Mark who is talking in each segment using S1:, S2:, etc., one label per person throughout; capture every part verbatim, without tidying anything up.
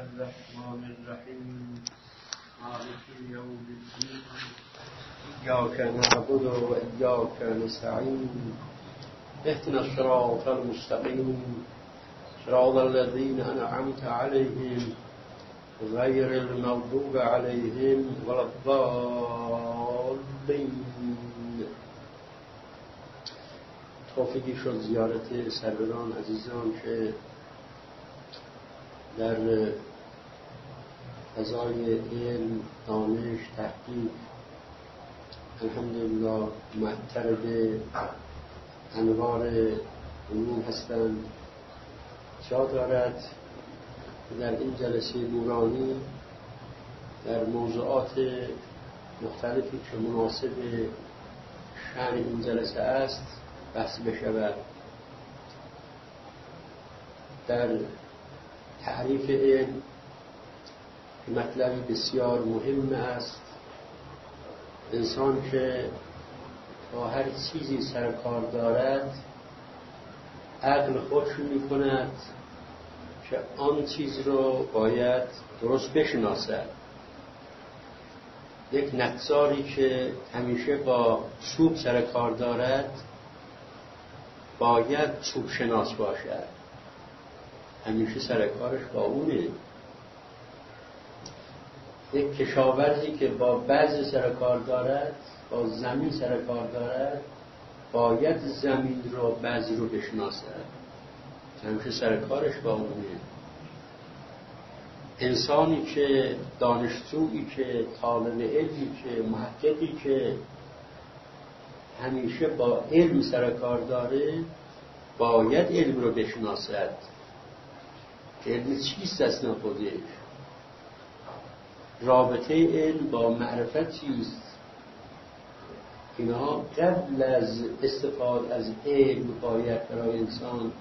S1: الرحمن الرحیم مالک یوم الدین ایاک نعبد و ایاک نستعین اهدنا الصراط المستقیم صراط الذین انعمت علیهم غیر المغضوب علیهم ولا الضالین. توفیقی شد زیارت سروران عزیزان که در فضای علم، دانش، تحقیق الحمدلله معطر به انوار علوم هستند. جا دارد در این جلسه نورانی در موضوعات مختلفی که مناسب شأن این جلسه است بحث بشود. در تعریف علم مطلبی بسیار مهم است. انسان که با هر چیزی سر کار دارد عقل خودش می کند که آن چیز رو باید درست بشناسد. یک نقصاری که همیشه با چوب سر کار دارد باید چوب شناس باشد، همیشه سر کارش با اونه. یک کشاورزی که با بذر سر کار دارد، با زمین سر کار دارد، باید زمین رو بذر رو بشناسد، همیشه سر کارش با اونه. انسانی که دانشجویی که طالب علمی که محققی که همیشه با علم سر کار داره باید علم رو بشناسد. علم چیست اصلا خودش؟ رابطه علم با معرفت چیست؟ اینها قبل از استفاده از علم باید برای انسان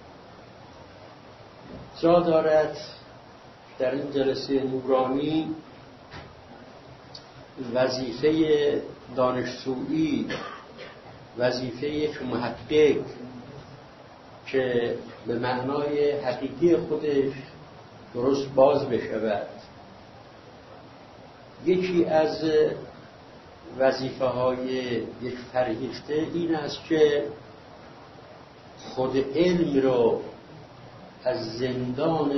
S1: جا دارد. در این جلسه نورانی وظیفه دانشجویی، وظیفه یک محقق که به معنای حقیقی خودش درست باز بشود، یکی از وظیفه های یک فرهیخته این است که خود علم رو از زندان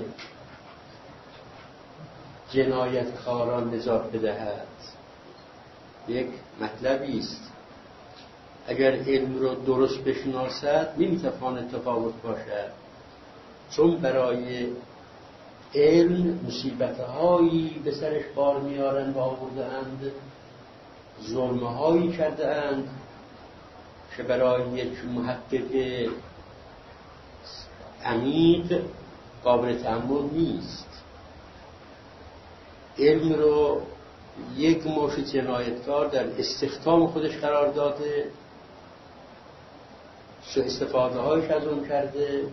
S1: جنایتکاران نجات بدهد. یک مطلبی است. اگر علم رو درست بشناسد نمیتواند تفاوت باشد، چون برای علم مصیبت‌هایی به سرش بار میارند و آورده‌اند، ظلم‌هایی کرده‌اند که برای یک محقق عمیق قابل تأمل نیست. علم رو یک مشت جنایتکار در استخدام خودش قرار داده، سوء استفاده هایش از اون کرده،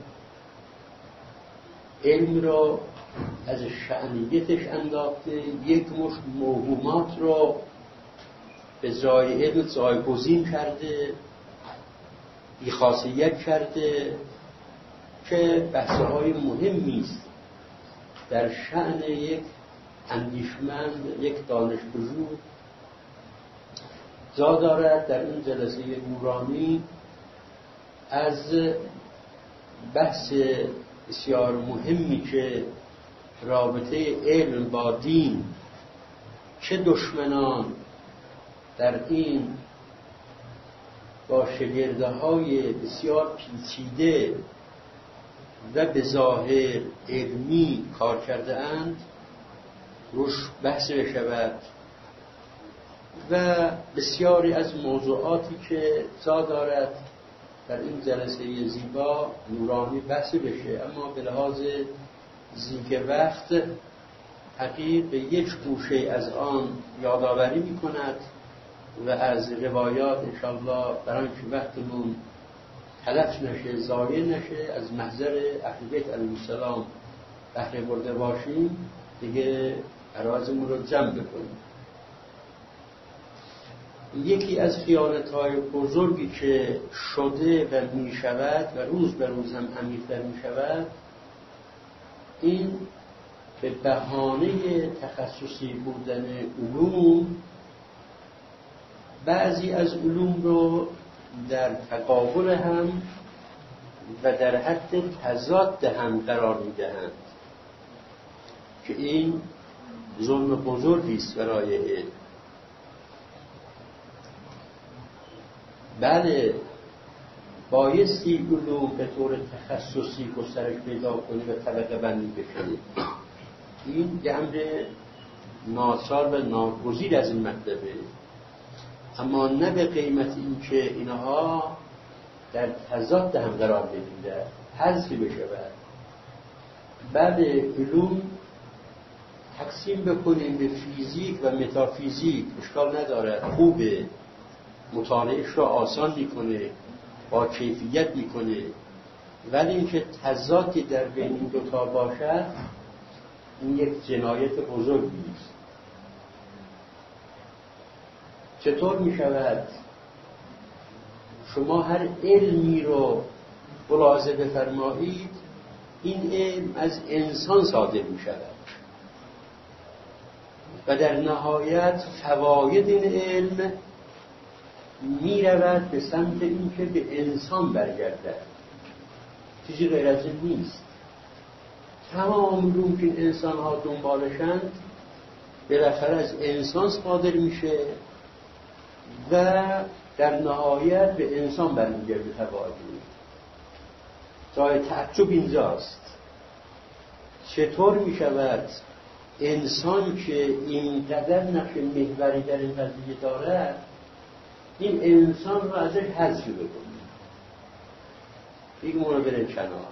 S1: علم رو از شأنیتش انداخته، یک مشت موهومات رو به جای علم جایگزین کرده، بی‌خاصیت کرده که بحث‌های مهمی است در شأن یک اندیشمند، یک دانشپژوه. جا دارد در این جلسه نورانی از بحث بسیار مهمی که رابطه علم با دین، چه دشمنان در این با شگرده‌های بسیار پیچیده و به ظاهر علمی کار کرده اند روش بحث بشود و بسیاری از موضوعاتی که جا دارد در این جلسه زیبا نورانی بحث بشه، اما به لحاظ زیگ وقت حقیق به یک گوشه از آن یادآوری می کند و از روایات انشاءالله برای که وقتمون تلف نشه، ضایع نشه، از محضر اهل بیت علیهم السلام بهره برده باشیم، دیگه عرازمون رو جمع بکنیم. یکی از خیانت‌های بزرگی که شده و می شود و روز به روز هم عمیق‌تر می شود این به بهانه تخصصی بودن علوم بعضی از علوم رو در تقابل هم و در حد تضاد هم قرار میدهند که این ظلم بزرگی است برای علم. بله بایستی علوم به طور تخصصی گسترش پیدا کنی و طبقه بندی بشه. این یه امر ناچار و ناگزیر از این مطلبه، اما نه به قیمت این که اینها در تضاد هم قرار بگیرد، حذف بشود. بعد علوم تقسیم بکنیم به فیزیک و متافیزیک اشکال نداره، خوبه، مطالعهش رو آسان میکنه، با کیفیت میکنه، ولی اینکه تضادی در بین این دوتا باشد این یک جنایت بزرگی است. چطور میشود شما هر علمی رو ملاحظه بفرمایید این علم از انسان صادر میشود و در نهایت فواید این علم میرود به سمت اینکه به انسان برگردد. چیزی غیر از این نیست. تمام علوم که انسان ها دنبالشند بالاخره از انسان صادر میشه و در نهایت به انسان برمیگرده فواید. جای تعجب اینجاست چطور میشود انسان که اینقدر نقش محوری در این قضیه دارد این انسان رو ازش حذف بکنه، بگیم اونو برن کنار.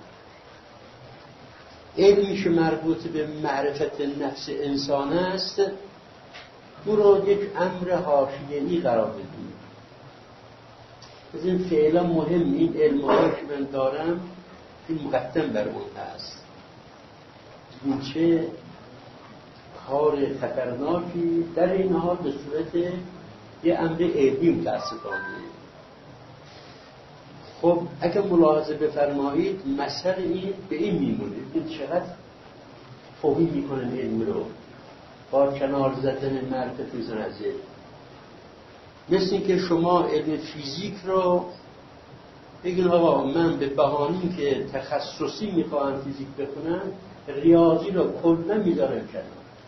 S1: علمیش مربوط به معرفت نفس انسان است، او رو یک امر حاشیه‌ای قرار بدیم. از این فعلا مهم این علم‌هایی که من دارم این مقدم بر اون هست. این چه کار خطرناکی در این حال به صورت یه امر علمی متاسفانه. خب اگه ملاحظه بفرمایید مسئله این به این میمونه این چقدر توهین میکنن علم رو با کنار زدن معرفت میزن از علم. مثل این که شما علم فیزیک رو بگین آقا من به بهانه‌ای که تخصصی میخواهم فیزیک بخونم ریاضی رو کلا میذارم کنار،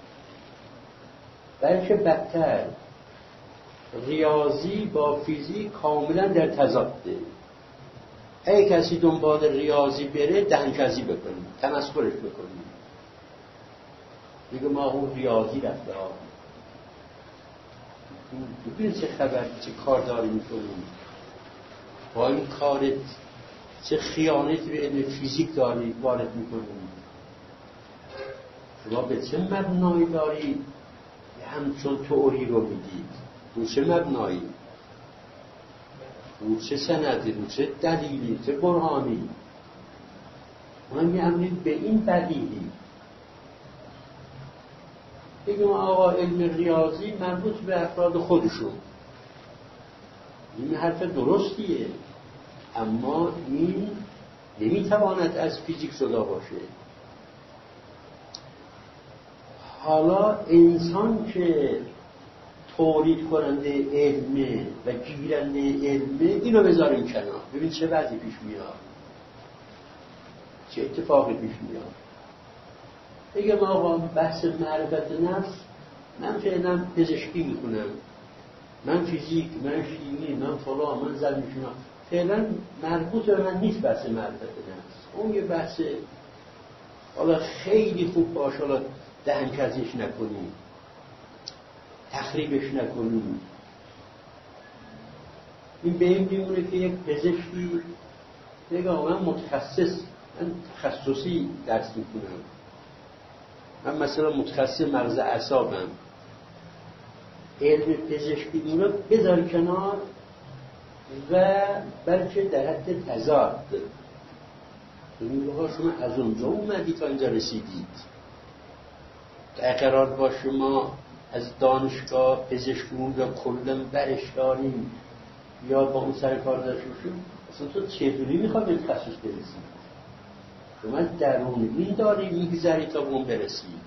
S1: بلکه بدتر ریاضی با فیزیک کاملا در تضاده. اگه کسی دنبال ریاضی بره دهنکجی بکنیم، تمسخرش بکنیم، میگه ما اون ریاضی رفته ها. ببین چه خبر، چه کار داری میکنیم با این کارت، چه خیانتی به علم فیزیک داری وارد میکنیم. شما به چه مبنایی داری همچون تئوری رو میدید؟ رو چه مبنایی؟ رو چه سندی؟ رو چه دلیلی؟ چه برهانی؟ اونم می‌امرید به این دلیلی بگیم آقا علم ریاضی مربوط به افراد خودشون. این حرف درستیه، اما این نمیتواند از فیزیک جدا باشه. حالا انسان که تولید کننده علمه و گیرنده علمه اینو بذاریم کنار، ببین چه وضعی پیش میاد، چه اتفاقی پیش میاد. بگم آقا بحث معرفت نفس من فعلا پزشکی میکنم، من فیزیک، من شیمی، من فلان، من زمین شناسی، فعلا مربوط به من نیست بحث معرفت نفس. اون یه بحث حالا خیلی خوب باشه، حالا دهنکجیش نکنیم، تخریبش نکنیم. این به این میمونه که یک پزشکی بگه من متخصص، من تخصصی درس میکنم، من مثلا متخصص مغز اعصابم، علم پزشکی اون رو بذار کنار و بلکه در حد تضاد. ببینید آقا شما از اونجا اومدید تا اینجا رسیدید، در قرار با شما از دانشگاه پزشکون یا کلن برش داریم یا با اون سر کار داشته باشیم، اصلا تو چطوری میخواد به تخصص برسید؟ شما درون این داری میگذری تا به اون برسید.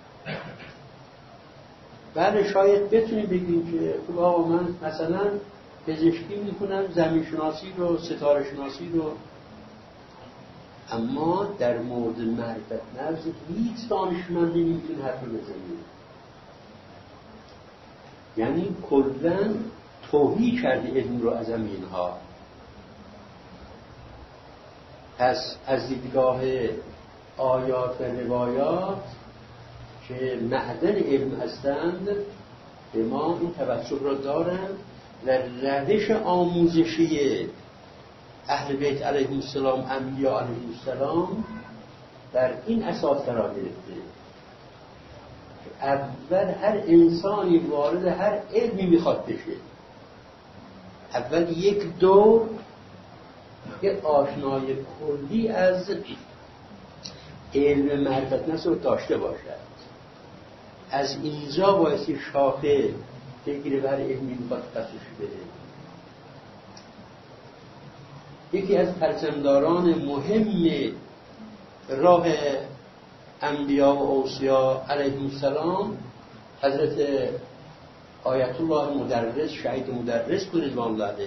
S1: بله شاید بتونی بگیم که خب آقا من مثلا پزشکی میکنم، زمین شناسی رو، ستاره شناسی رو، اما در مورد معرفت نفس هیچ دانشمندی نمیتونه حرف بزنه. یعنی کلاً توهی کرده علم رو از اینها. پس از دیدگاه آیات و روایات که معدن علم هستند به ما این توسط را دارند و روش آموزشی اهل بیت علیهم السلام، انبیا علیهم السلام در این اساس قرار گرفته. اول هر انسانی وارد هر علمی میخواد بشه، اول یک دور یک آشنایی کلی از علم معرفت نفس رو داشته باشد. از اینجا بایستی شاخه بگیره بر علمی میخواد تخصصی بده. یکی از پرچمداران مهم راه انبیا و اوصیا علیهم السلام حضرت آیت الله مدرس، شهید مدرس بود رضوان الله علیه.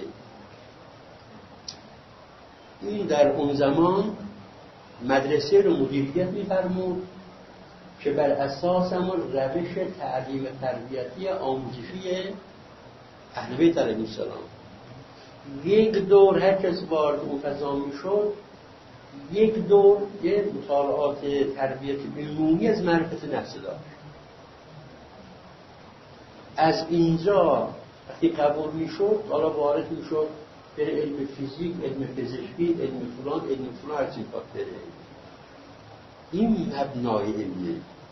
S1: این در اون زمان مدرسه رو مدیریت می‌فرمود که بر اساس همون روش تعلیم تربیتی آموزشی اهل بیت علیهم السلام. یک دور هر کس وارد اون فضا میشد، یک دور یه مطالعات تربیتی عمومی از معرفت نفس داشت. از اینجا وقتی قبول میشد حالا وارد میشد بره علم فیزیک، علم پزشکی، علم فلان، علم فلان، هر چی میخواد بره. این مبنای علمیه.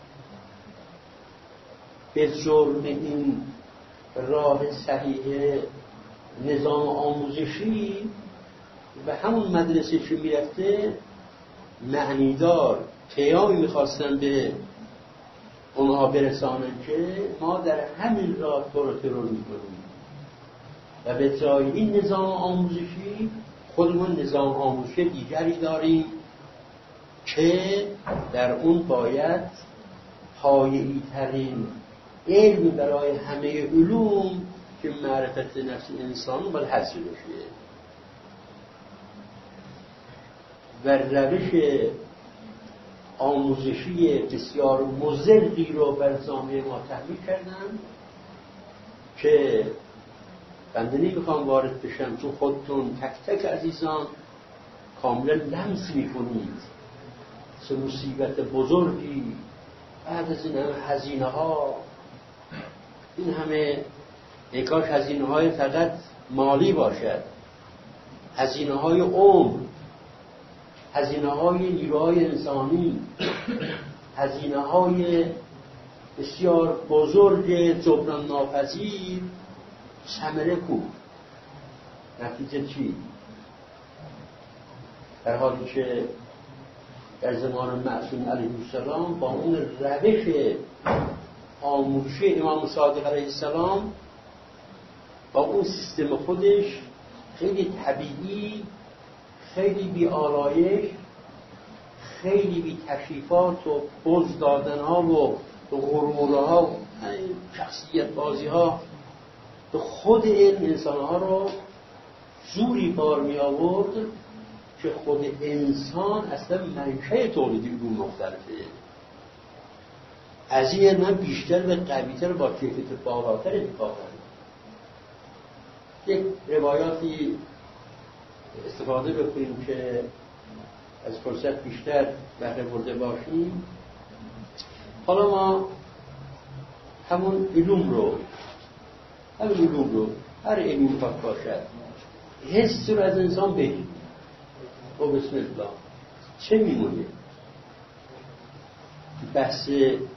S1: به جرم این راه صحیح نظام آموزشی و همون مدرسه که میرفته معنیدار پیامی میخواستن به اونها برسانن که ما در همین راه ترور ترور میکنیم و به جای این نظام آموزشی خودمون نظام آموزشی دیگری داریم که در اون باید پایه‌ای ترین علم برای همه علوم که معرفت نفس انسان باید حاصل بشه و روش آموزشی بسیار مضری رو بر جامعه ما تحمیل کردن که بنده نمیخوام وارد بشم چون خودتون تک تک عزیزان کاملا لمس میکنید چه مصیبت بزرگی بعد از این همه هزینه ها، این همه نکاش هزینه های فقط مالی باشد، هزینه های عمر، هزینه های نیروهای انسانی، هزینه های بسیار بزرگ جبران ناپذیر، ثمره کو؟ نتیجه چی؟ در حالی که در زمان معصوم علیه السلام با اون روش آموزشی امام صادق علیه السلام با اون سیستم خودش خیلی طبیعی، خیلی بی آرایش، خیلی بی تشریفات و پوز دادن ها و غروره ها و شخصیت بازی ها به خود این انسان ها رو جوری بار می آورد که خود انسان اصلا منشه تولیدی علوم مختلفه. از این من بیشتر و قویتر با کیفیت بالاتر اتفاق دارم. یک روایاتی استفاده بکنیم که از فرصت بیشتر بهره برده باشیم. حالا ما همون علوم رو همون علوم رو هر علمی میخواد باشد حس رو از انسان بگیم و بسم الله چه میمونه؟ بحث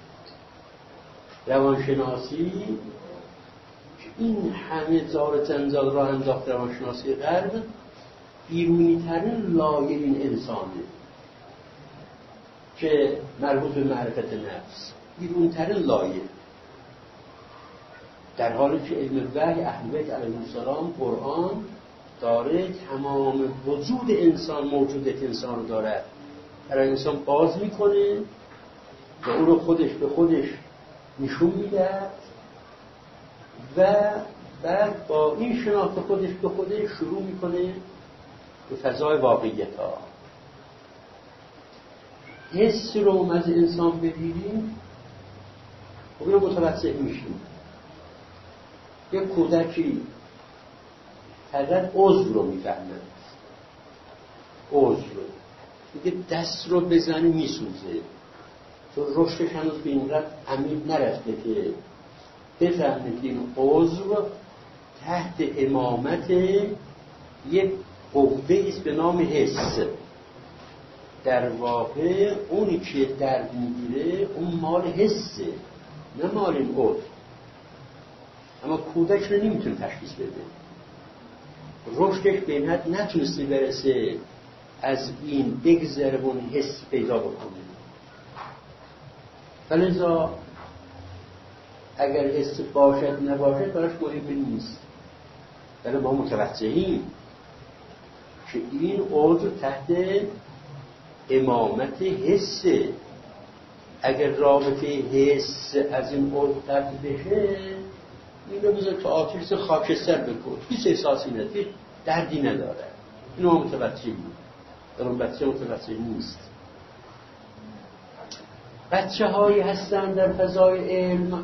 S1: روانشناسی این همه زار زنزال راه انداخت روانشناسی غرب بیرونی ترین لایه این انسانه که مربوط به معرفت نفس، بیرونی ترین لایه، در حالی که علم وحی اهل بیت علیهم السلام قرآن داره تمام وجود انسان، موجودیت انسان رو داره برای انسان باز میکنه و او رو خودش به خودش نشون میده و بعد با این شناخت خودش به خودش شروع میکنه به فضای واقعیت ها. حس رو از انسان بگیریم خب رو متوسط میشیم. یک کودکی فقط عضو رو میفهمه، عضو رو میگه دست رو بزنه میسوزه، چون رشدش هنوز به این قدر عمیق نرفته که بفهمه که این عضو تحت امامت یک قوه است به نام حس. در واقع اونی که درد میگیره اون مال حسه، نه مال این عضو. اما کودک رو نمیتونه تشخیص بده، رشدش به این حد نتونسته برسه از این بگذره و اون حس پیدا بکنه. فلذا اگر حس باشد نباشد براش مهم نیست، ولی ما متوجهیم که این عضو تحت امامت حسه. اگر رابطه حس از این عضو قطع بشه اینو بذار تو آتیش خاکستر بکن، هیچ احساسی نداره، هیچ دردی نداره. اینو ما متوجهیم، در اون بچه متوجه نیست. بچه هایی هستن در فضای علم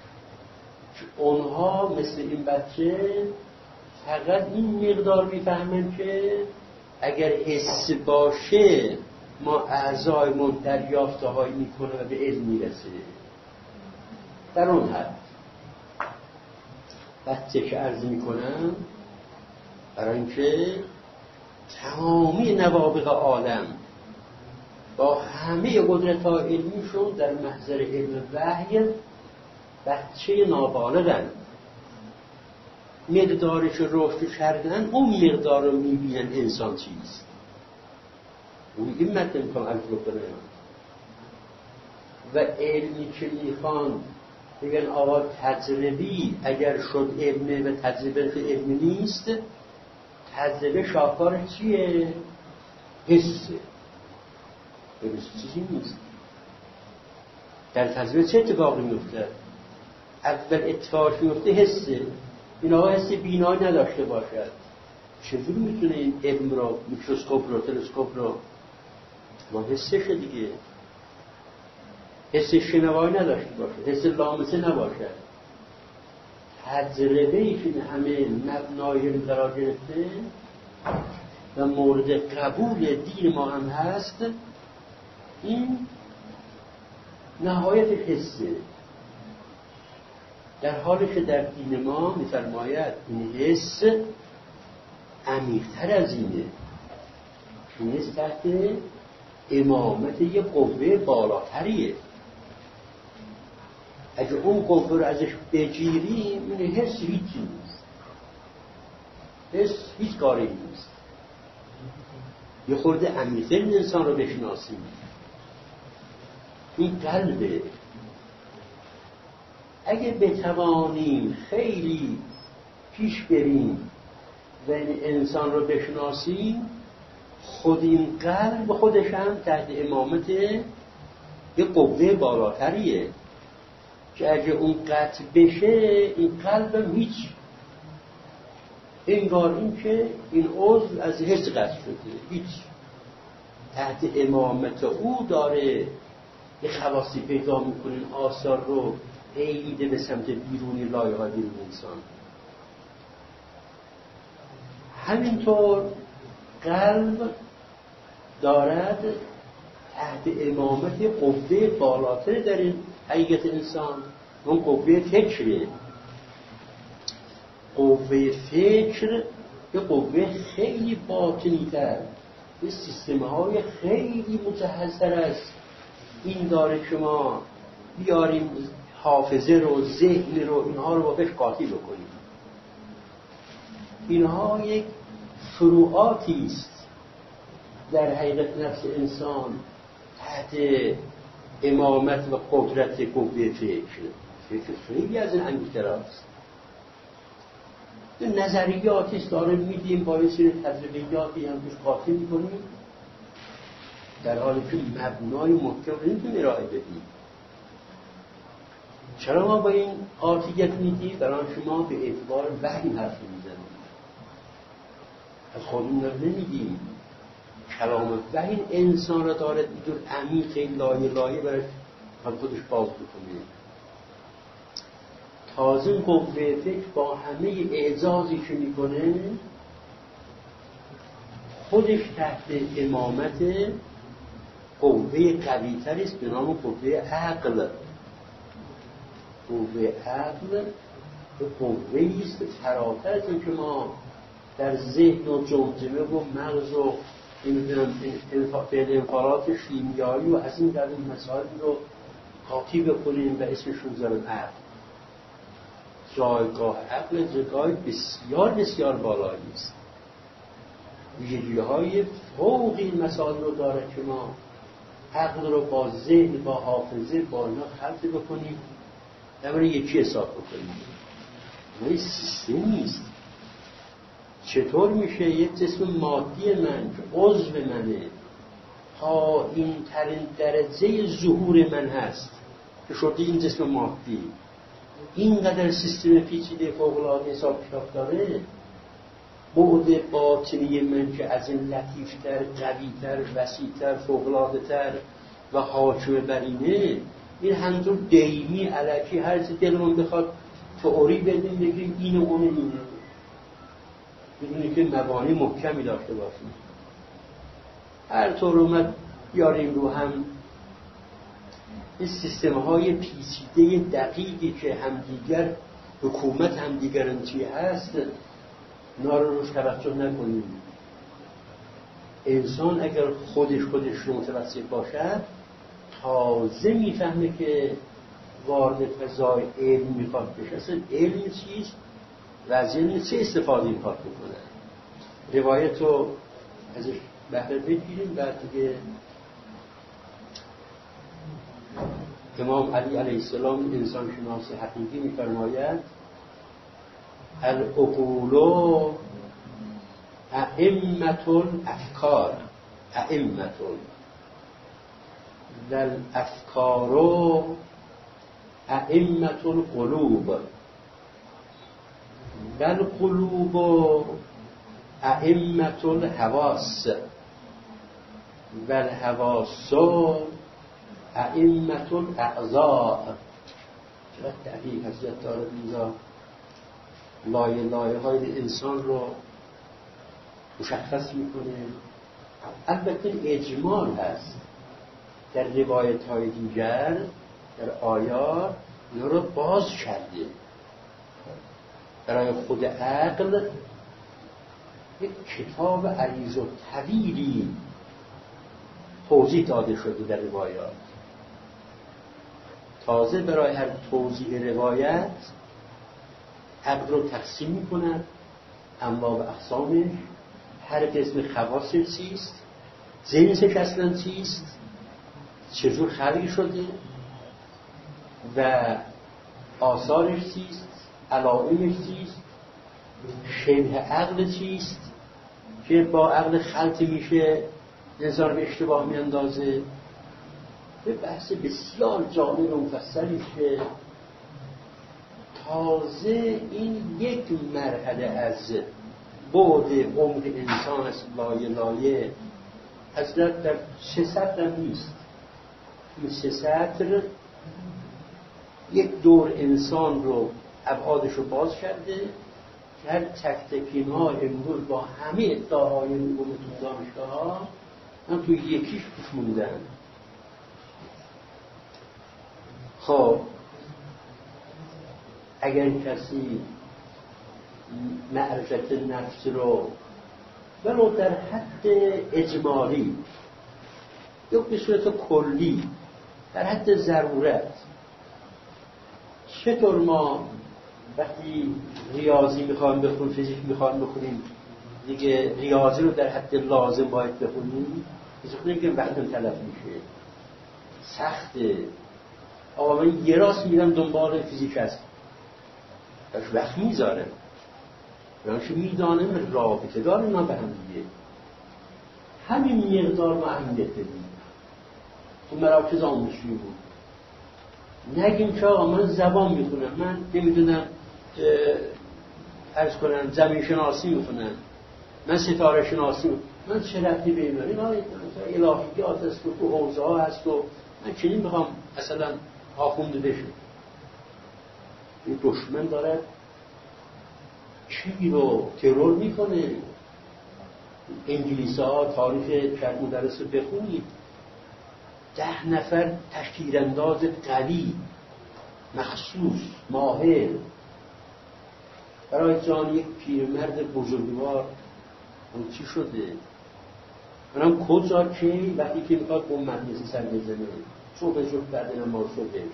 S1: اونها مثل این بچه فقط این مقدار میفهمن که اگر حس باشه ما اعضایمون دریافته هایی میکنه و به علم میرسه. در اون حد بچه که عرض میکنم برای اینکه تمامی نوابغ عالم با همه قدرت ها علمیشون در محضر علم وحی بچه نابالغن، مقدارش رو رشد کردن اون مقدار رو میبینن انسان چیست. اون این متن میکنم عرض بکنم و علمی که میخوان بگن آقا تجربی اگر شد علمه و تجربه علمی نیست، تجربه شاهکار چیه؟ حسه. ببینید چیزی نیست. در تجربه چه اتفاقی میفته؟ اول اتفاقی میفته حسه. این آقا حس بینایی نداشته باشد، چجوری میتونه این علم رو، میکروسکوپ رو، تلسکوپ رو ما حسشه دیگه. حس شنوایی نداشته باشه، حس لامسه نباشد. تجربه‌ای که همه مبنای علم قرار گرفته و مورد قبول دین ما هم هست، این نهایت حسه. در حالی که در دین ما می‌فرماید این حس عمیق‌تر از اینه، این حس تحت امامت یک قوه بالاتریه. اگه اون قوه رو ازش بگیریم این حس هیچی نیست، حس هیچ کاری نیست. یه خورده عمیق‌تر این انسان رو بشناسیم. این قلبه. اگه بتوانیم خیلی پیش بریم و این انسان رو بشناسیم، خود این قلب خودش هم تحت امامت یه قوه بالاتریه که اگه اون قطع بشه این قلب هم هیچ، انگار این که این عضو از حس قطع شده، هیچ. تحت امامت او داره یه خواصی پیدا میکنه، این آثار رو ایده به سمت بیرونی لایقه بیرون انسان. همینطور قلب دارد تحت امامت قوه بالاتر در این حقیقت انسان، اون قوه فکره. قوه فکر یه قوه خیلی باطنی تر، یه سیستم های خیلی مجهزتر است. این داره که ما بیاریم حافظه رو، ذهن رو، اینها رو با بهش قاطی بکنیم. اینها یک فروعاتی است در حقیقت نفس انسان تحت امامت و قدرت قوه فکر. فکر خیلی از این عمیق‌تر است. نظریاتی است داره میدیم، با یه سری تجربیاتی هم توش قاطی میکنیم. در حالی که مبنای محکم رو نمیتونی ارائه بدی. چرا ما با این قاطعیت میگیم؟ برای شما به اعتبار وحی حرف میزنیم، از خودمون نمیگیم. کلام وحی انسان را داره اینجور عمیق لایه لایه برای خودش باز بکنه. تازه قوه فکر با همه اعزازی که میکنه خودش تحت امامت قوه قوی‌تری است به نام قوه عقل. قوه عقل قوه‌ای است فراتر از این که ما در ذهن و جمجمه و مغز و نمیدونم انفعالات شیمیایی و از این در این مسائل رو قاطی بکنیم و اسمشون زارن عقل. جایگاه عقل جایگاه بسیار بسیار بالایی است. ویژگی‌های فوق این مسائل رو داره که ما عقل رو با ذهن، با حافظه، با اینا خلط بکنیم در برای یکی حساب بکنیم. این سیستم نیست. چطور میشه یک جسم مادی من که عضو منه تا این ترین درجه ظهور من هست که شده این جسم مادی اینقدر سیستم پیچیده فوق‌العاده حساب کتاب داره، بعد باطنی من که از این لطیفتر، قویتر، وسیعتر، فوق‌العاده‌تر و حاکم بر اینه، این همونطور دیمی الکی هر چی دلمون بخواد تئوری بدیم بگیم این و اون اینه، بدونی که مبانی محکمی داشته باشیم. هر طور اومد بیاریم رو هم این سیستم های پیچیده دقیقی که همدیگر حکومت همدیگران چی هست اینا رو روش توجه نکنیم. انسان اگر خودش خودش رو متوسط باشد تازه میفهمه که وارد فضای علم میخواد بشه. اصلا علم چیست و از علم چه استفاده میخواد بکنه. روایت رو ازش بهره بگیریم. بعد دیگه امام علی علیه السلام انسان شناس حقیقی میفرماید العقول ائمة الافکار ائمة والافکار ائمة القلوب والقلوب ائمة الحواس والحواس ائمة الاعضاء. چقدر دقیق حضرت داره اینجا لایه لایه های انسان رو مشخص میکنه. البته اجمال هست در روایت های دیگر، در آیات اینا رو باز کرده. برای خود عقل یک کتاب عریض و طویلی توضیح داده شده در روایات. تازه برای هر توضیح روایت عقل رو تقسیم میکنند، انواع و اقسامش، هر قسم خواصش چیست، جنسش اصلا چیست، چجور خلق شده و آثارش چیست، علائمش چیست، شبه عقل چیست که با عقل خلط میشه انسان به اشتباه میاندازه. به بحث بسیار جامع و مفصلی که تازه این یک مرحله از بعد عمق انسان است. لایه لایه حضرت در سه سطر هم نیست. این سه سطر یک دور انسان رو ابعادش رو باز کرده که هر تک تکین ها امروز با همه ادعاهای علوم تو دانشگاه ها هم توی یکیش پیش موندن. خب اگر کسی معرفت نفس رو ولو در حد اجمالی یا به صورت کلی در حد ضرورت، چطور ما وقتی ریاضی میخوایم بخونیم، فیزیک میخوایم بخونیم، دیگه ریاضی رو در حد لازم باید بخونیم، فیزیک که وقتم تلف میشه، سخته. آقا من یه راست میرم دنبال فیزیک هست داشت وقت میذاره برایش میدانم رابطه دار اینا به هم دیگه همین مقدار ما اهمیت بدیم. تو مراکز آموزشی بود. نگیم که آقا من زبان میخونم، من نمیدونم عرض کنم زمین شناسی میخونم، من ستاره شناسی میخونم، من چه ربطی به این دارم؟ این الهیات هست و تو حوزه ها هست و من چنین میخوام اصلا آخونده بشم. این دشمن داره چی رو ترور میکنه. انگلیسی ها تاریخ شرق مدرس رو بخونید، ده نفر تشکیلانداز قوی مخصوص ماهر برای جان یک پیرمرد بزرگوار اون چی شده؟ منم کجا که وقتی که میخواد اون مدرسه سر بزنه صبح زود بعد نماز صبح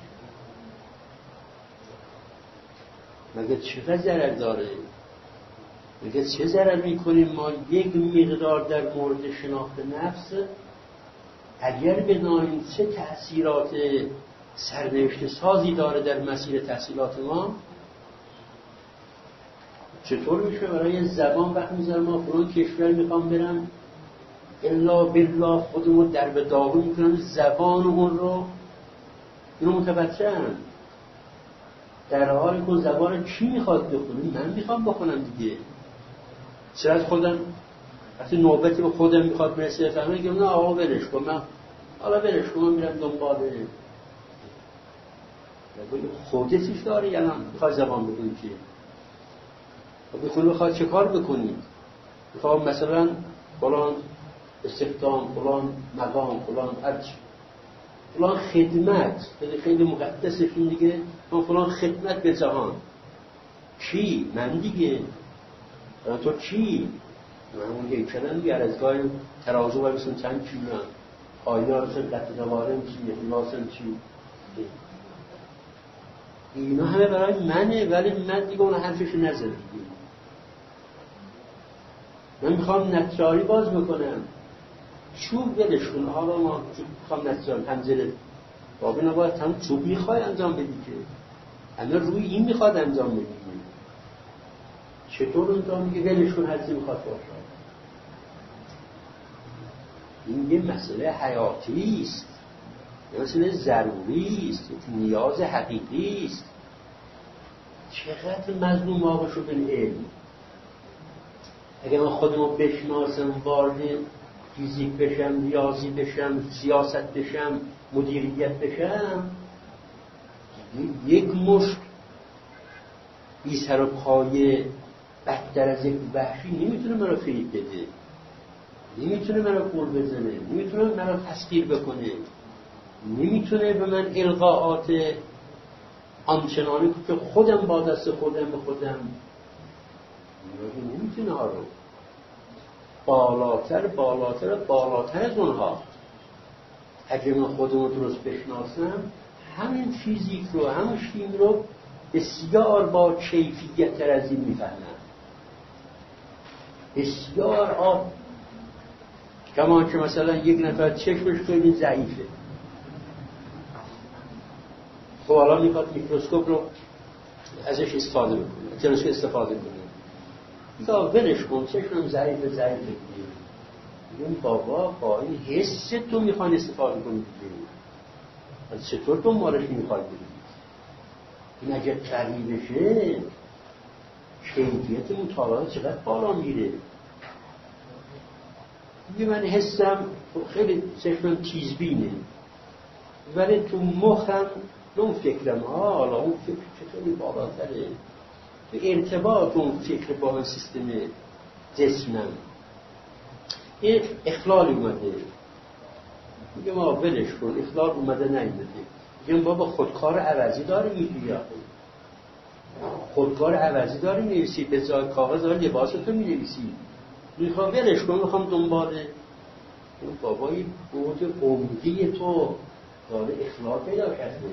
S1: مگه چقدر ضرر داره؟ مگه چه ضرر میکنیم ما یک مقدار در مورد شناخت نفس اگر بدانیم چه تأثیرات سرنوشت سازی داره در مسیر تحصیلات ما؟ چطور میشه برای زبان وقت میذارم ما فلان کشور میخوام برم الا بالله خودمو در به داغون میکنم زبان اون رو اینو متوجهم، در حالی که زبان کی میخواد بخونی؟ من میخوام بخونم دیگه. چرا از خودم وقتی نوبتی به خودم میخواد برسه فهمه میگم نه آقا برش کن، من حالا برش کن، من میرم دنباله خودت چیش داری یا میخواد زبان بکنی چی؟ بخونی بخواد چه کار بکنی؟ میخواد مثلا فلان استخدام، فلان مقام، فلان هرچی، فلان خدمت، خیلی مقدسه این دیگه، فلان خدمت به جهان. چی؟ من دیگه. تو چی؟ من اون هیکلن دیگه ارزگاه ترازو باید بسن چند چی من آیه ها بسن قطع دوارم چی اخلاصم چی. اینا همه برای منه، ولی من دیگه اون حرفش نزد دیگه. من میخوام نتجاری باز بکنم، چوب ولش کن، حالا ما میخوام نتجاری پنجره بابی نباید هم چوب میخوای انجام بدی که همه روی این میخواد انجام بدی. چطور انجام میگه ولش کن هرچی میخواد باشه؟ این یه مسئله حیاتی است، یه مسئله ضروری است، یک نیاز حقیقی است. چقدر مظلوم واقع شد این علم. اگر من خودمو بشناسم، وارد فیزیک بشم، ریاضی بشم، سیاست بشم، مدیریت بشم، یک مشت بی سر و پایه بدتر از یک وحشی نمیتونه مرا فریب بده، نمیتونه مرا پول بزنه، نمیتونه مرا تسخیر بکنه، نمیتونه به من القاءات آنچنانی که خودم با دست خودم به خودم نمیتونه ها رو بالاتر بالاتر بالاتر از اونها. اگه من خودم رو درست بشناسم، همین فیزیک رو، همین شیم رو بسیار با کیفیت تر از این میفهمم، بسیار آب. کما که مثلا یک نفر چشمش خیلی ضعیفه، خب حالا میخواد میکروسکوپ رو ازش استفاده بکنه، تلسکوپ استفاده کنه، یا ولش کن چشمم ضعیفه ضعیفه دیگه. میگم بابا با این حس تو میخوان استفاده کنی دیگه، از چطور تو مالش میخوای بگی؟ این اگر قوی بشه کیفیت مطالعه چقدر بالا میره. میگه من حسم خیلی چشمم تیزبینه، ولی تو مخم اون فکرم ها، حالا اون فکر چه خیلی بالاتره، تو ارتباط اون فکر با اون سیستم جسمم این اخلال اومده. میگه ما ولش کن، اخلال اومده نیومده. میگم بابا خودکار عوضی داره میگی، خودکار عوضی داری می‌نویسی، به جای کاغذ داری لباس تو می‌نویسی، میخوام ولش کن، میخوام دنباله اون بابای بود عمقی تو داره اخلال پیدا کرده.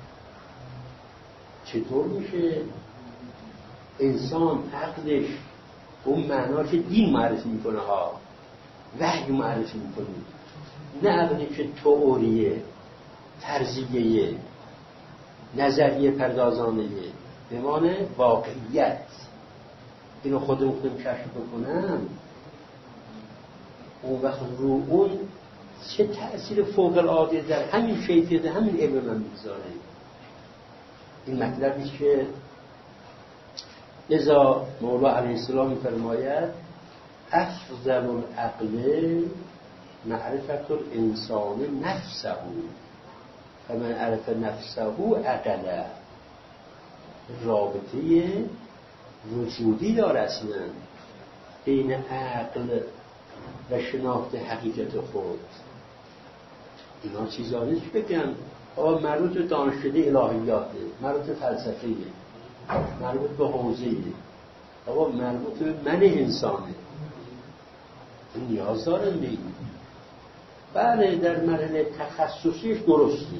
S1: چطور میشه انسان عقلش اون معناش دین معرفی میکنه ها، وحی معرفی میکنه، نه عقلی که تئوریه، فرضیه، نظریه پردازانه، به معنی واقعیت. اینو خودمون خودم کشف بکنم، اون وقت رو اون چه تأثیر فوق العاده در همین کیفیت همین علم من میگذاره. این مطلبی که لذا مولا علیه السلام می‌فرماید افضل العقل معرفت الانسان نفسه فمن عرف نفسه عقله. رابطه وجودی داره اصلا بین عقل و شناخت حقیقت خود. اینا چیزا نیست بگم آقا مربوط به دانشکده الهیاته، مربوط به فلسفه، مربوط به حوزه، آقا مربوط به من انسانه. این نیاز دارم بگیم بله در مرحله تخصصیش درستی،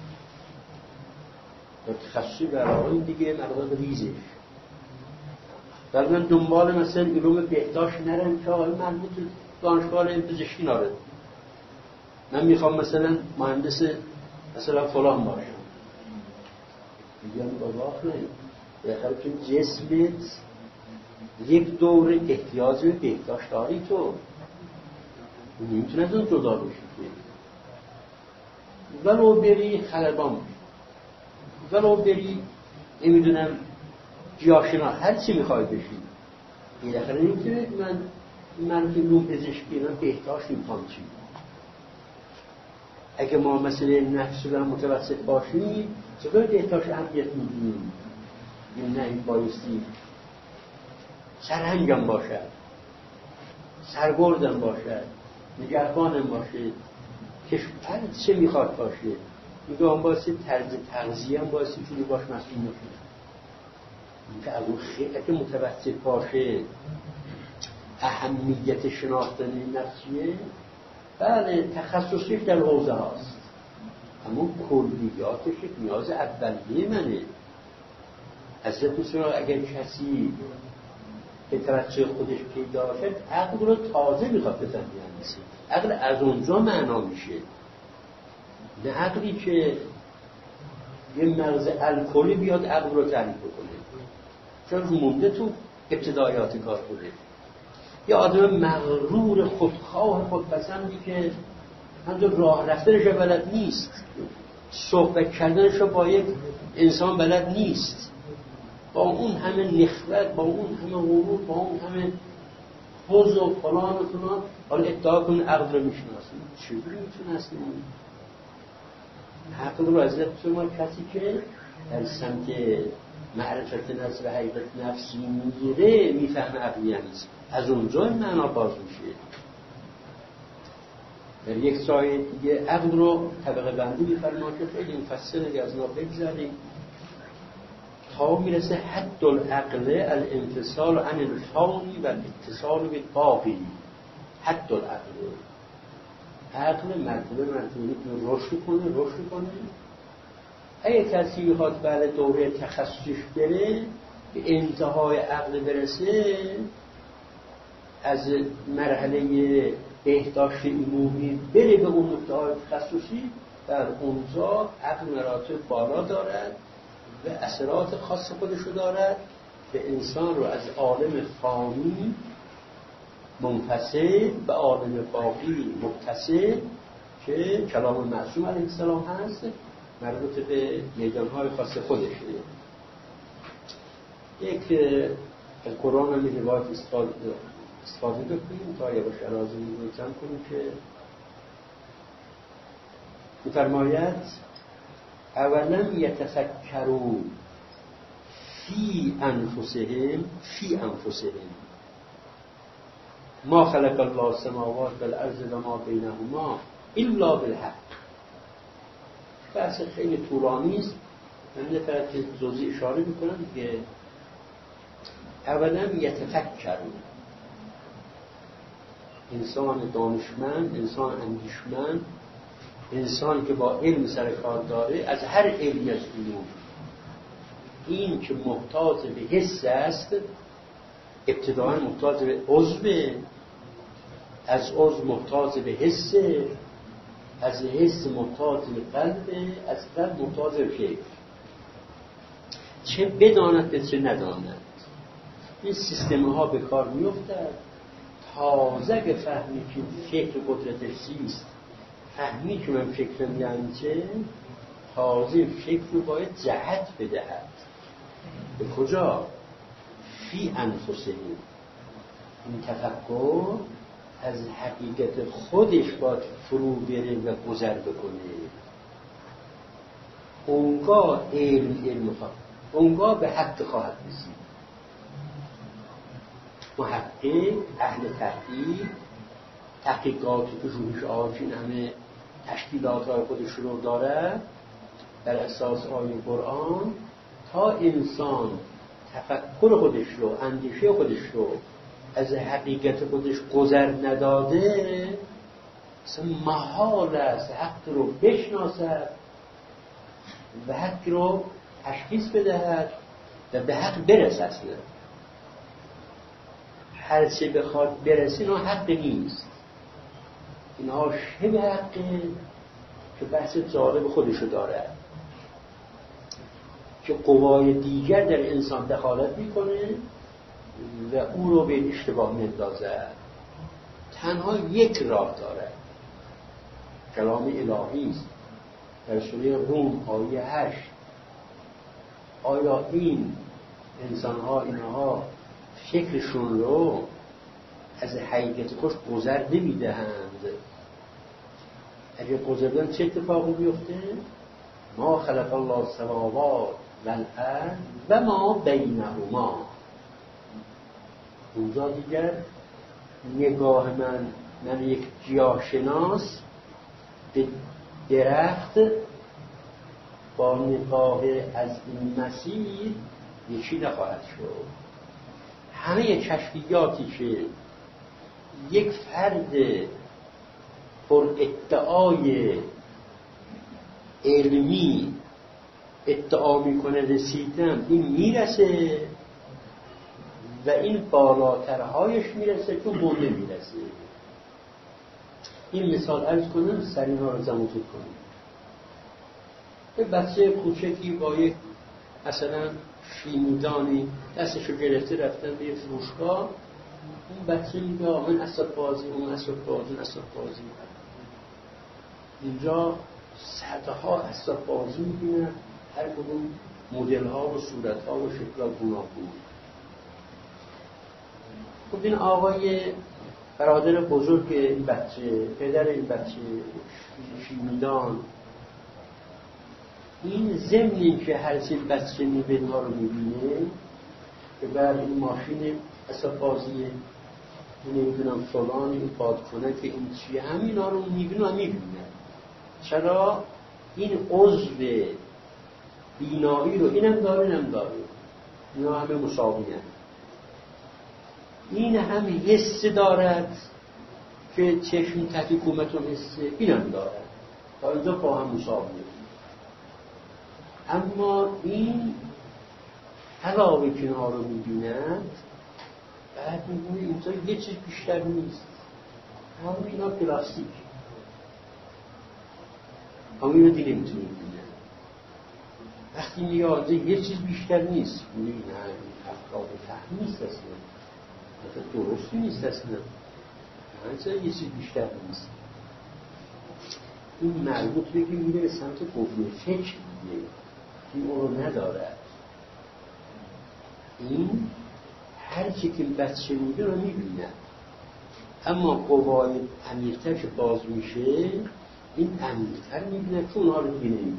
S1: در تخصصی برای این دیگه مربوط ریزش. ولی من دنبال مثلا علوم بهداشت نرم که آقا مربوط به دانشگاه علم پزشکی ناره، من میخوام مثلا مهندس مثلا فلان باشم. میگم بابا نه، بخاطر که جسمت یک دور احتیاج به بهداشت داری، تو نمیتونی از اون جدا بشی ولو بری خلبان بشی، ولو بری نمیدونم گیاهشناس، هر چی میخوای بشی. بالاخره نمیتونی من من که علوم پزشکی من بهداشت میخوام چی. اگه ما مثلا نفس رو متوسط باشیم چطور بهداشت اهمیت میدیم؟ نه این بایستی سرهنگم باشد، سرگردم باشد، نگهبانم باشه، کشور چه میخواد باشه. میگه هم باعث طرز تغذیه هم باعث چونی باش مسئول نشد. میگه از اون خیلی که متوسط باشه اهمیت شناختن نفسیه، بله تخصصیش در حوزه هاست، اما کلیاتش نیاز اولیه منه. حضرت میسونه اگر کسی به توجه خودش پیدا شد عقل رو تازه میخواد بزن بیانسی، عقل از اونجا معنا میشه، نه عقلی که یه مغز الکلی بیاد عقل رو تعریف بکنه چون مونده تو ابتدایات کار بوده. یا آدم مغرور خودخواه خودپسندی که همونطور راه رفتنش بلد نیست، صحبت کردنش با یک انسان بلد نیست، با اون همه نخوت، با اون همه غرور، با اون همه حوض و فلان و فلان، حالا ادعا کن عقل رو میشناسیم. چجوری میتونه اصلا عقل رو از شما کسی که در سمت معرفت نفس و حقیقت نفسی میگیره میفهمه عقلی هست، از اونجا این معنا باز میشه. در یک سایه دیگه عقل رو طبقه بندی میفرما که خیلی مفصله که از ما بگذاریم تا میرسه حد العقل الانفصال عن الفانی و الاتصال بالباقی. حد العقل، عقل مرتبه مرتبه میتونه رشد کنه رشد کنه اگه کسی میخواد برای دوره تخصصش بره به انتهای عقل برسه، از مرحله بهداشت عمومی بره به اون نقطه‌های تخصصی، در اونجا عقل مراتب بالا دارد و اثرات خاص خودشو دارد به انسان رو از عالم فانی منفصل به عالم باقی متصل که کلام معصوم علیه السلام هست مربوط به میدانهای خاص خودشه. یک قرآن هم این روایت استفاده استفاده بکنیم تا یواش ارازه رو جمع کنیم که می‌فرماید اولم یتفکروا فی انفسهم فی انفسهم ما خلق الله السماوات والارض و ما بینهما الا بالحق. بحث خیلی طولانی است، من فقط جزئی اشاره میکنم که اولا یتفکروا، انسان دانشمند، انسان اندیشمند، انسان که با علم سر کار داره از هر علمی از علوم، این که محتاج به حس است ابتداعا محتاج به عضو، از عضو محتاج به حس، از حس محتاج به قلب، از قلب محتاج به فکر، چه بداند چه نداند. این سیستم ها به کار می افتد تازه که فهمی که فکر قدرتش چیست فهمی که من فکرم یعنی چه، تازه فکر رو باید جهت بدهد. به کجا؟ فی انفسهم. این تفکر از حقیقت خودش باید فرو بره و گذر بکنه. اونگاه علم علم خواهد، اونگاه به حق خواهد رسید. محقق، اهل تحقیق، تحقیقاتی که روحش آجین همه تشکیلات های خودش رو داره بر اساس آیه قرآن، تا انسان تفکر خودش رو، اندیشه خودش رو از حقیقت خودش گذر نداده، اصلا محال است حق رو بشناسد و حق رو تشخیص بدهد و به حق برسد. اصلا هر چه بخواد برسه اینا حق نیست، اینها شبه حقه که بحث جالب خودشو داره که قوای دیگر در انسان دخالت میکنه و او رو به اشتباه میندازه. تنها یک راه داره، کلام الهی است در سوره روم آیه هشت. آیا این انسان ها اینها فکرشون رو از حقیقت خوش گذر نمیدهند؟ اگر گذر بدن چه اتفاقی بیفته؟ ما خلق الله السماوات والارض و ما بینهما. اونجا دیگر نگاه من من یک گیاهشناس به درخت با نگاه از این مسیر یکی نخواهد شد. همه کشفیاتی که یک فرد پر ادعای علمی ادعا میکنه رسیدم، این میرسه و این بالاترهایش میرسه که اون نمیرسه. این مثال عرض کنم سرینا رو زموتت کنم. یه بچه کوچکی با یک مثلا شیمیدانی دستشو گرفته رفتن به یه فروشگاه، اون بچه میگه من اسباب بازی، اون اسباب بازی، اون اسباب بازی. اینجا صدها اسباب بازی میبینن، هر کدوم مدل ها و صورت ها و شکل ها گوناگون. خب این آقای برادر بزرگ این بچه، پدر این بچه شیمیدان، این ضمن که هر چی بچه میبینه ها رو میبینه که بعد این ماشین اسباب بازیه، نمیدونم فلان، این بادکنه که این چیه، همین ها رو میبینه و میبینه. چرا؟ این عضو بینایی رو اینم داره اینم داره، اینا همه مساوی هست. این هم حس دارد که چشم تحت کومتون حسه، اینم دارد، تا اینجا با هم مساوی هست. اما این علاوه که اینها رو میبیند بعد میبینه اینجا یه چیز بیشتر نیست، همه اینا پلاستیک، همه اینا دیگه نمیتونه ببینه. وقتی میاد یه چیز بیشتر نیست، میگه نه این افکار فهم نیست اصلا، درستی نیست اصلا، نه یه چیز بیشتر نیست. این مربوط بگه میره به سمت قوی فکر میگه، این اون رو نداره. این هر چی که بچه میده رو میبینه، اما قوای عمیق‌تر که باز میشه این عمیق‌تر میبینه که اونها رو دیگه نمیبینه.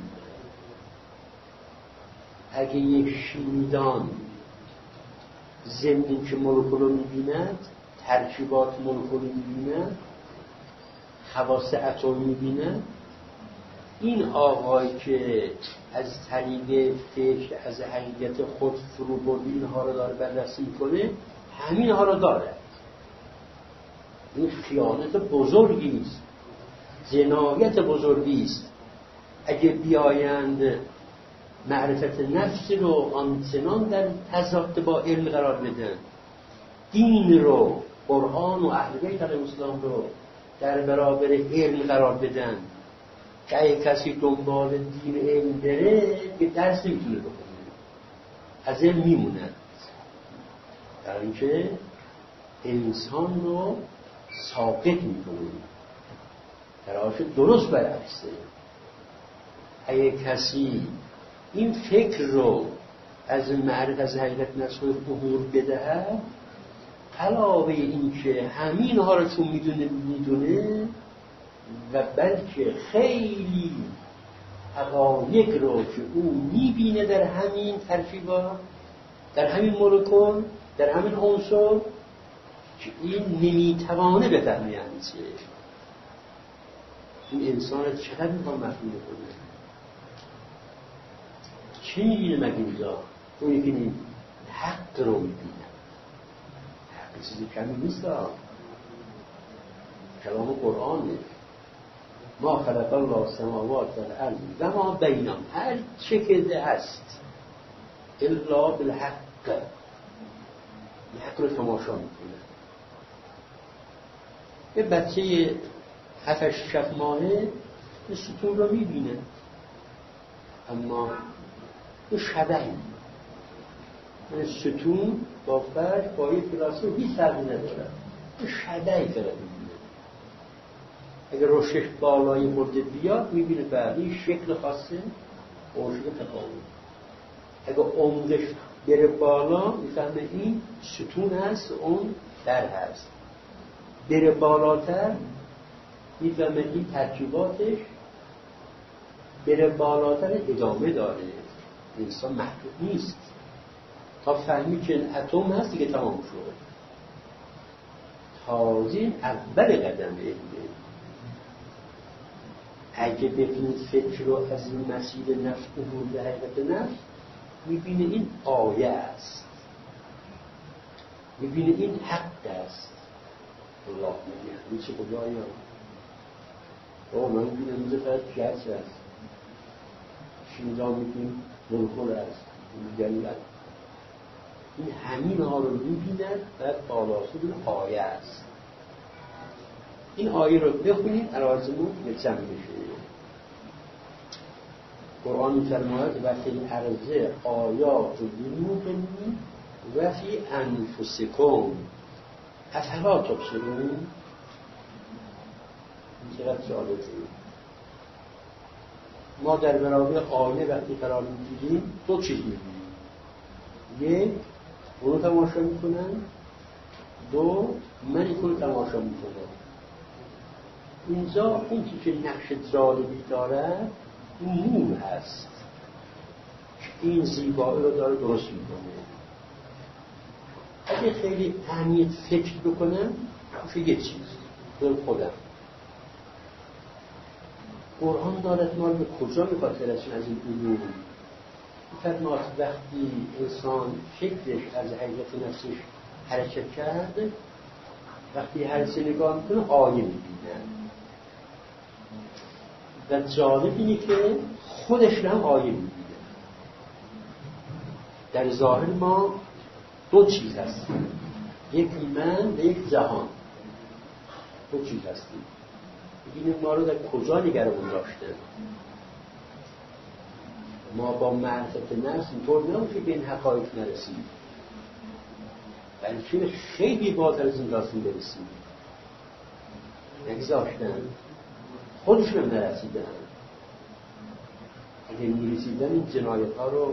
S1: اگه یک شیمیدان ضمن که مولکول رو میبیند، ترکیبات مولکول رو میبیند، خواص اتم میبیند، این آقایی که از طریق فکر از حقیقت خود فرو بردی اینها رو داره بررسی کنه، همین ها رو داره. این خیانت بزرگی است، جنایت بزرگی است. اگه بیایند معرفت نفس رو آنچنان در تضاد با علم قرار بدن، دین رو، قرآن و اهل بیت علیهم السلام رو در برابر علم قرار بدن، که اگه کسی دنبال دین علم بره که درس نمیتونه بکنه، از علم میمونه. در اینکه انسان رو ساقط میکنه، تراش باشه درست برعکسه. اگه کسی این فکر رو از معرفت از حقیقت نفس امور بدهد، علاوه این که همین ها رو چون میدونه میدونه و بلکه خیلی حقایق رو که او میبینه در همین ترکیبات، در همین مولکول، در همین عنصر، که این نمیتوانه بفهمه یعنی چه. این انسان رو چقدر میخوام مفهوم کنه؟ چی میبینه مگه اینجا؟ اون یکی این حق رو میبینه. حق چیزی کمی نیست، کلام قرآنه. ما خلق الله السماوات والارض و ما بینهم، هر چه که هست الا بالحق، حق رو تماشا میکنه. یه بچه هفتش شب ماهه یه ستون رو میبینه، اما یه شبهی یه ستون با فرش با یه پلاسه هیچ فرقی نداره، یه شبهی فرق میبینه. اگر روشش بالای مرده بیاد میبینه بعد این شکل خاصه با شکل تفاوت. اگر عمقش بره بالا میفهمه این ستون هست، اون در هست. بره بالاتر میفهمه این ترکیباتش بره بالاتر ادامه داره. انسان محدود نیست. تا فهمی که اتم هست دیگه تمام شد. تازه اول قدم علمه. اگه ببینید فکر رو از این مسیر نفس عبور به حقیقت نفس، میبینه این آیه است، میبینه این حق است. الله میگه این چه خدایی ها او من میبینه اینجا فرد شخص است، شیزا میکنیم ملکل است، میگه این همین ها رو میبیند و بالاسود این آیه است. این آیه رو بخونید الازمون یکسم بشه. قرآن می‌فرماید و فی الارض آیات للموقنین و فی انفسکم افلا تبصرون. این چقدر جالبه. ما در برابر آیه وقتی قرار می‌گیریم دو چیز می‌بینیم. یک، اونو تماشا می‌کنن. دو، من اینو تماشا می‌کنم. اینجا اون که نقش جالبی داره این نور هست، این زیبایی رو داره درست میکنه. اگه خیلی اهمیت فکر بکنم میشه یه چیز در خودم. قرآن دارد ما رو به کجا میخواد برسون از این علوم؟ فرمات وقتی انسان فکرش از حقیقت نفسش حرکت کرد، وقتی هر چی نگاه میکنه آیه میبینه. و جالب اینه که خودش هم آیه میبینه. در ظاهر ما دو چیز هستیم، یک من و یک جهان. دو چیز هستیم. ببینیم ما رو در کجا نگرمون داشته. ما با معرفت نفس اینطور نمون که به این حقایق نرسیم، بلکه خیلی بالاتر از این راستین برسیم. نگذاشتن، خودشون هم نرسیدن. اگه میرسیدن این جنایت ها رو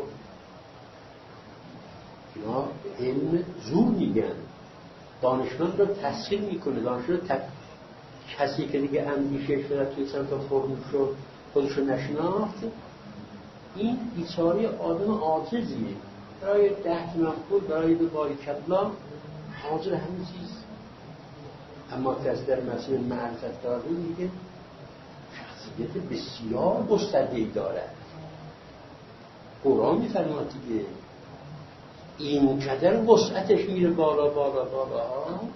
S1: اینا علم زور میگن، دانشمند رو تسخیر میکنه. دانشمند رو تب... کسی که دیگه اندیشش رو توی چند تا فرمول شد خودش رو نشناخت، این بیچاره آدم عاجزیه. برای ده تومن پول، برای دو باری کبلا حاضر همین چیز. اما کسی در مسیر معرفت داره میگه شخصیت بسیار گسترده‌ای دارد. قرآن میفرماید دیگه اینقدر وسعتش میره بالا بالا بالا.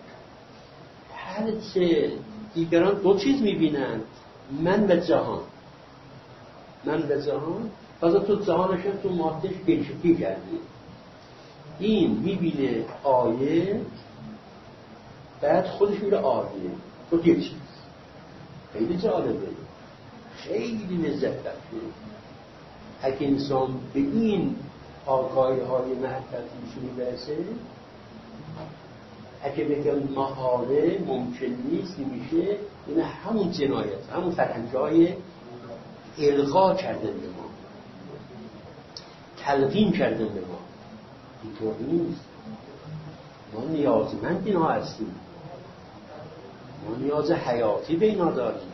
S1: هر چه دیگران دو چیز میبینند، من و جهان. من و جهان بازا تو جهانش هم تو مادهش بینشکی کردی. این میبینه آیه، بعد خودش میره آیه. تو یه چیز خیلی جالبه، خیلی لذت بخشه. اگه انسان به این آگاهی های معرفت میشونی برسه، اگه بگم محاله ممکن نیست نمیشه، این همون جنایت، همون فرهنگ‌های القا کردن به ما، تلقین کردن به ما. اینطور نیست. ما نیازمند اینا هستیم، ما نیاز حیاتی به اینا داریم،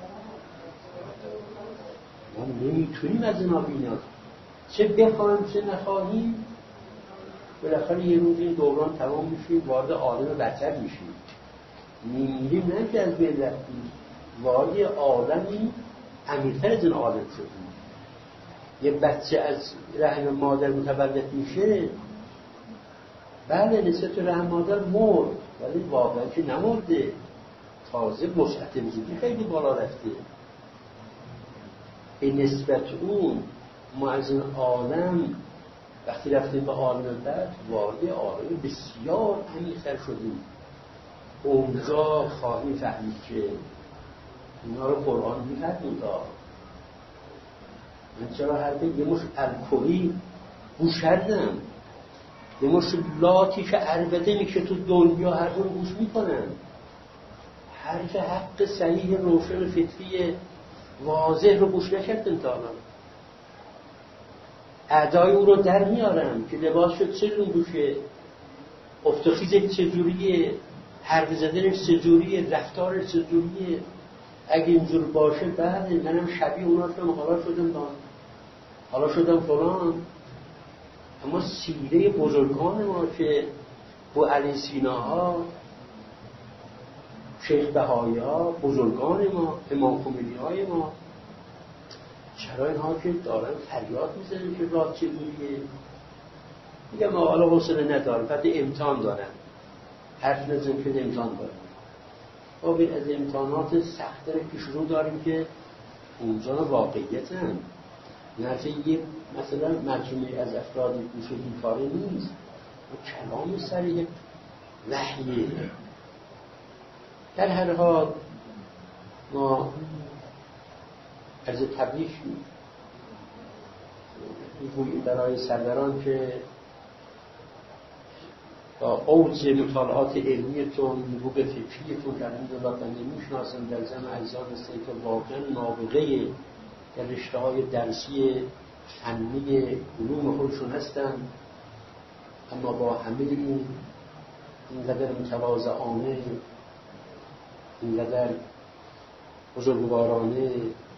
S1: ما نمیتونیم از اینا بینیم، چه بخوایم چه نخواهیم بالاخره یه روز این دوران تمام میشیم، وارد عالم بطر میشیم، میمیریم، نه که از بین رفتیم، وارد عالمی عمیق‌تر از این عالم شدیم. یه بچه از رحم مادر متولد میشه، بله نسبت رحم مادر مرد، ولی واقعا که نمرده، تازه وسعت وجودی خیلی بالا رفته. به نسبت اون ما از این عالم وقتی رفتیم به عالم بعد وارد عالم بسیار عمیق‌تر شدیم. اونجا خواهی فهمید که اینا رو قرآن می‌فرمود. من چرا حرف یه مش الکلی گوش کردم، یه مش لاتی که عربده میشه تو دنیا هر رو گوش میکنن، حرف حق صحیح روشن فطری واضح رو گوش نکردن تا الان. اعدای او رو در میارم که لباس شد چه لنگوشه، افتخیزش چجوریه، حرف زدنش چجوریه، رفتارش چجوریه. اگه اینجور باشه بعد منم شبیه اونا شدم، حالا شدم دان، حالا شدم فلان. اما سیره بزرگان ما که بو علی سیناها، شیخ بهایی ها، بزرگان ما، امام خمینی های ما، چرا اینها که دارن فریاد میزنن که راه چجوریه؟ میگم ما حالا حوصله ندارم، بعد امتحان دارن، حرف نزن که امتحان دارن. ما بین از امتحانات سخت‌تر پیش رو داریم که اونجا واقعیت هم نرفه یه مثلا مجموعه از افراد گوش و بیکاره نیست، و کلام سر یک وحیه. در هر حال ما از تبلیغ میگوییم برای سروران که با اوج مطالعات علمیتون، رو به فکریتون که الحمدلله بنده میشناسم در زمین اجزام هستید که واقعا نابغه در رشته‌های درسی فنی علوم خودشون هستن، اما با همه این اینقدر متواضعانه، اینقدر بزرگوارانه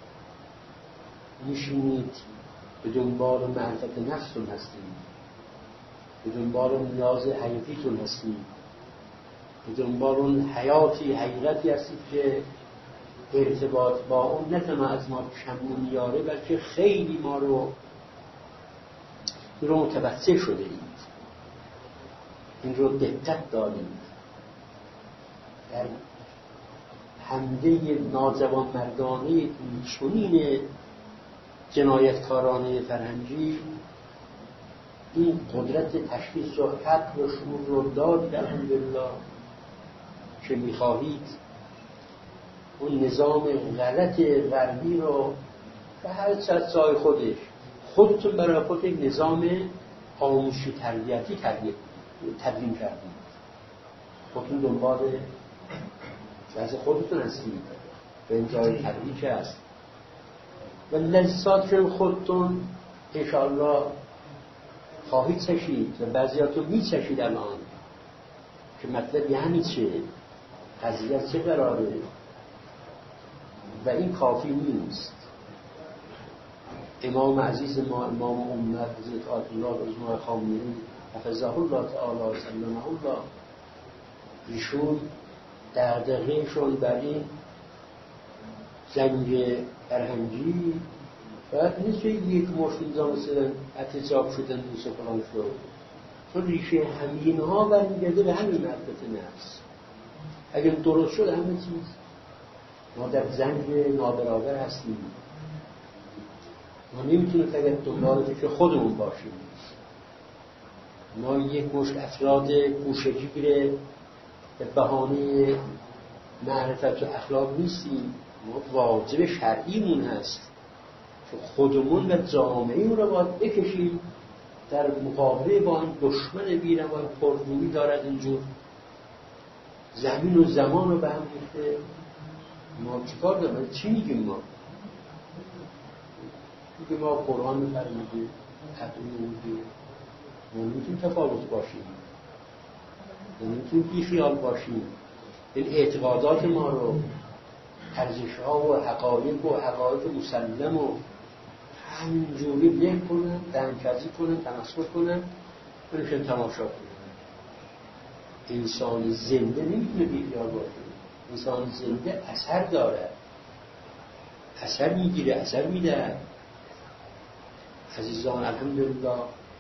S1: میشینید به دنبال معرفت نفستون هستید، به دنبال نیاز حقیقیتون هستید، به دنبال اون حیاتی حقیقتی هستید که ارتباط با اون نه تنها از ما کم و میاره، بلکه خیلی ما رو این رو متوسل شده اید، این رو دقت دارید. در حمله ناجوان مردانه چنین جنایتکارانه فرهنگی این قدرت تشخیص و حق و شعور رو دادید الحمدلله که میخواهید اون نظام غلط غربی رو به هر سای خودش خودتون برای خود یک نظام آموزشی تربیتی تدوین کردید، خودتون دنبال وضع خودتون هستید به انتهای تربیت هست و لذات که خودتون انشاءالله خواهید چشید و بعضیاتون می چشید الان که مطلب یعنی چه، قضیه چه قراره، و این کافی نیست. امام عزیز ما، امام امت حضرت آیت الله عظما خامنه‌ای حفظه الله تعالی و سلمه الله، ایشون دغدغه‌شون بر این جنگ فرهنگی باید نیست که یک مشت اینجا مثلا اعتصاب شدن نیست و فلان شد، چون ریشه همین ها برمیگرده به همین معرفت نفس. اگر درست شد همه چیز، ما در زنگ نابرابر هستیم، ما نمیتونیم فقط دنبال فکر خودمون باشیم. ما یک مشت افراد گوشه‌گیر به بهانه معرفت و اخلاق نیستیم، ما واجب شرعیمون هست که خودمون و جامعه‌مون رو باید بکشیم در مقابله با این دشمن بی‌نوا پررویی دارد اینجور زمین و زمان رو به هم ریخته. ما چیکار داریم؟ چی میگیم ما؟ میگیم ما قرآن میفرماییم، حقیقی میگیم، ما میتونیم تفاوت باشیم، ما میتونیم بی خیال باشیم. این اعتقادات ما رو، ارزش ها و حقایق و حقایق مسلم و همینجوری له کنن، دهن‌کجی کنن، تمسخر کنن، بنشن تماشا کنن. انسان زنده نمیتونه بی خیال باشه. انسان زنده اثر داره، اثر میگیره، اثر میده. عزیزان الحمدلله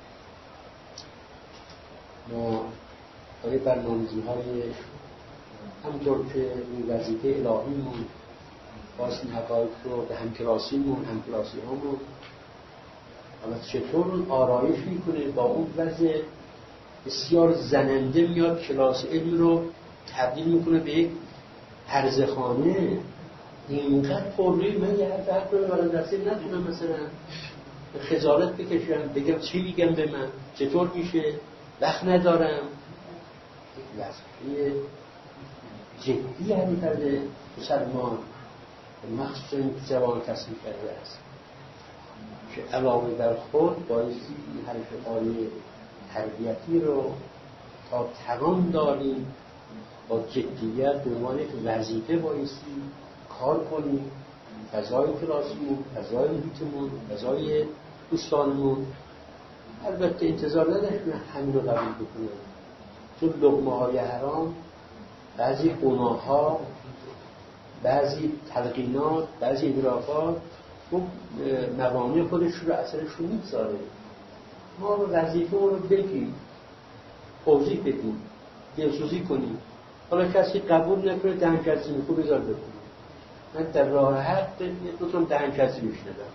S1: ما برای برنامه‌ریزی های همطور که این وظیفه الهیمون باز این حقایق رو به همکلاسیمون، همکلاسی هامون حالا چطور اون آرایش میکنه، با اون وضع بسیار زننده میاد کلاس علم رو تبدیل میکنه به یک هرزخانه. اینقدر پرروی من یه حرف حرف رو برای درسته نتونم مثلا خجالت بکشم بگم چی میگم به من، چطور میشه، وقت ندارم. یک وظیفه جدی همین کرده مسلمان مخصوصا این زبان تصریف کرده است که علاوه بر خود بایستی این حرکت‌های تربیتی رو تا توان داریم با جدیت به عنوان یک وظیفه بایستی کار کنیم. فضای کلاسیمون، فضای محیطمون، فضای دوستانمون البته انتظار نداشتیم همین رو قبول بکنیم، چون لقمه های حرام، بعضی گناه ها، بعضی تلقینات، بعضی ادراکات خب موانع خودش رو اثرش رو میگذاره. ما رو وظیفه رو بگیم، توضیح بدیم، دلسوزی کنیم. حالا کسی قبول نکنه دهن‌کجی میکنه بذار بکنیم. من در راه حق دوتون دهن‌کجی میشنیدم.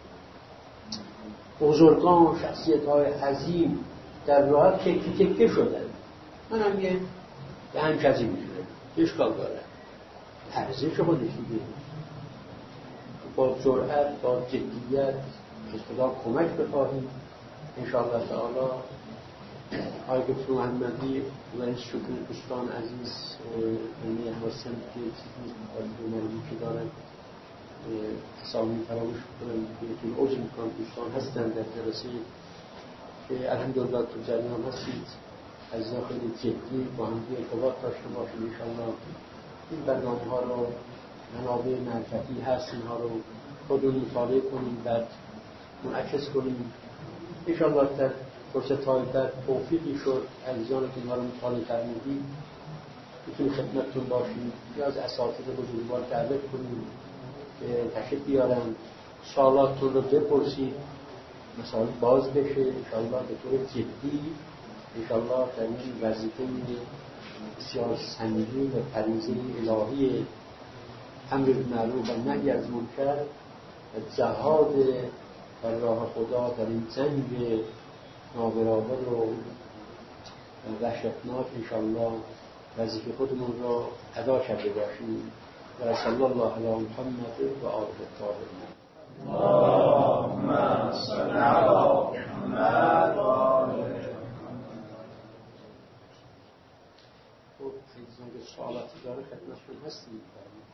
S1: بزرگان، شخصیت های عظیم در راه حق تکه تکه شدن. من هم یه دهن‌کجی میشنیدم. اشکال داره. ارزش خودش دیگه. با جرأت، با جدیت از خدا کمک بخواهیم انشاءالله تعالی. آقای دکتر محمدی رئیس شکر دوستان عزیز یعنی حسن که چیزی از مردمی که دارن اسامی فراموش کنم بهتون عرض میکنم دوستان هستن در جلسه که الحمدلله تو جریان هستید. عزیزان خیلی جدی با هم ارتباط داشته باشیم انشاءالله. این برنامه ها رو منابع معرفتی هست اینها رو خودمون مطالعه کنیم، بعد منعکس کنیم انشاءالله. در فرصت های بعد توفیقی شد عزیزان که اینها رو مطالعه فرمودید میتونیم خدمتتون باشیم یا از اساتید بزرگوار دعوت کنیم که تشریف بیارن، سوالاتتون رو بپرسید، مسائل باز بشه انشاءالله به طور جدی. انشاءالله در این وظیفه بسیار سنگین و فریضه الهی امر بالمعروف و نهی از منکر و جهاد در راه خدا در این جنگ نابرابر و وحشتناک انشاءالله وظیفه خودمون را ادا کرده باشیم. و صلی الله علی محمد و آله الطاهرین. اللهم صل علی محمد و آله محمد. خب عزیزان که سوالاتی داره خدمتشون هستیم.